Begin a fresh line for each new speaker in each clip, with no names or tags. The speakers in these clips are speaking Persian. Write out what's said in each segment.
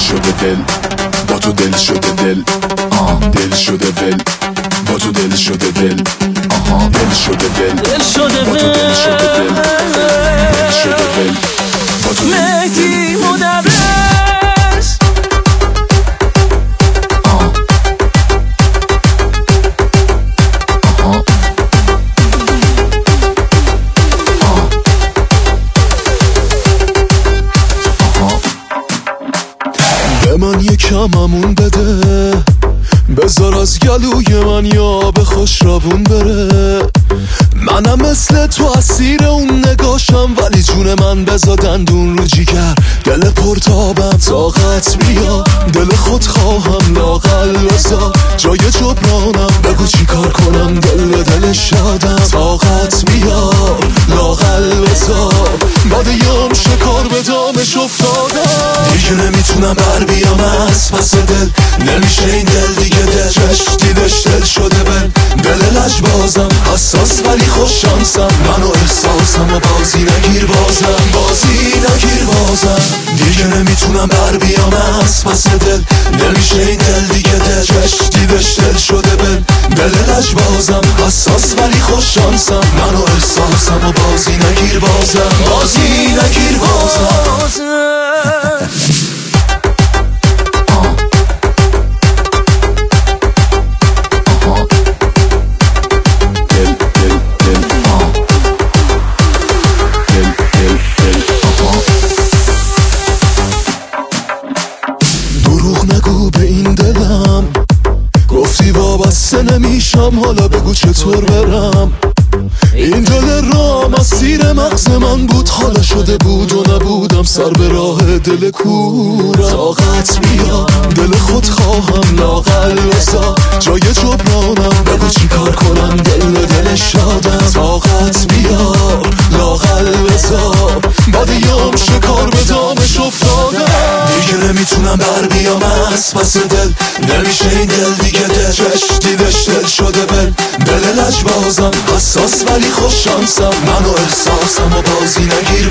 شده دل با تو دل شده دل دل شده ول با تو دل شده دل دل شده دل
دل شده
با تو دل شده دل دل شده ول با تو
مهدی مدرس
به من یکممون بده بذار از گلوی من یا به خوش روون بره منم مثل تو اسیر اون نگاشم ولی جون من بذار دندون رو جیگر دل پرتابم طاقت بیا دل خود خواهم لاغل بذار جای جبرانم بگو چی کار کنم دل شادم طاقت بیا لاغل بذار بعدیم شکار به دامش افتادم دیگه نمیتونم بر بیام از پس دل نمیشه این دل دیگه دل دیدش دل شده بل دل لجبازم حساس ولی خوش شانسم منو احساسم و بازی نگیر بازم دیگه نمیتونم بر بیام از پس دل نمیشه این دل دیگه دل دیدش دل شده بل دل لجبازم حساس ولی خوش شانسم منو احساسم و بازی نگیر بازم نگو به این دلم گفتی وابسته نمیشم حالا بگو چطور برم این دل رام اسیر مغز من بود حالا شده بود و نبودم سر به راه دل کورم طاقت بیا دل خود خواهم لاغل بذار جای جبرانم بگو چی کار کنم دل شادم طاقت بیا لاغل بذار بعدیم شکار به دامش افتادم دیگه نمیتونم بر بیام از پس دل نمیشه این دل دیگه دل دیدش دل شده بل دل لجبازم حساس ولی خوش شانسم منو احساسم و بازی نگیر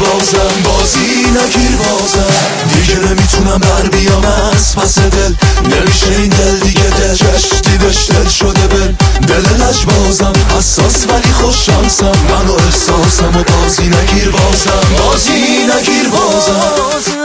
بازم دیگه نمیتونم بر بیام از پس دل نمیشه این دل دیگه دل دیدش دل شده بل دل لجبازم حساس ولی خوش شانسم منو احساسم و بازی نگیر بازم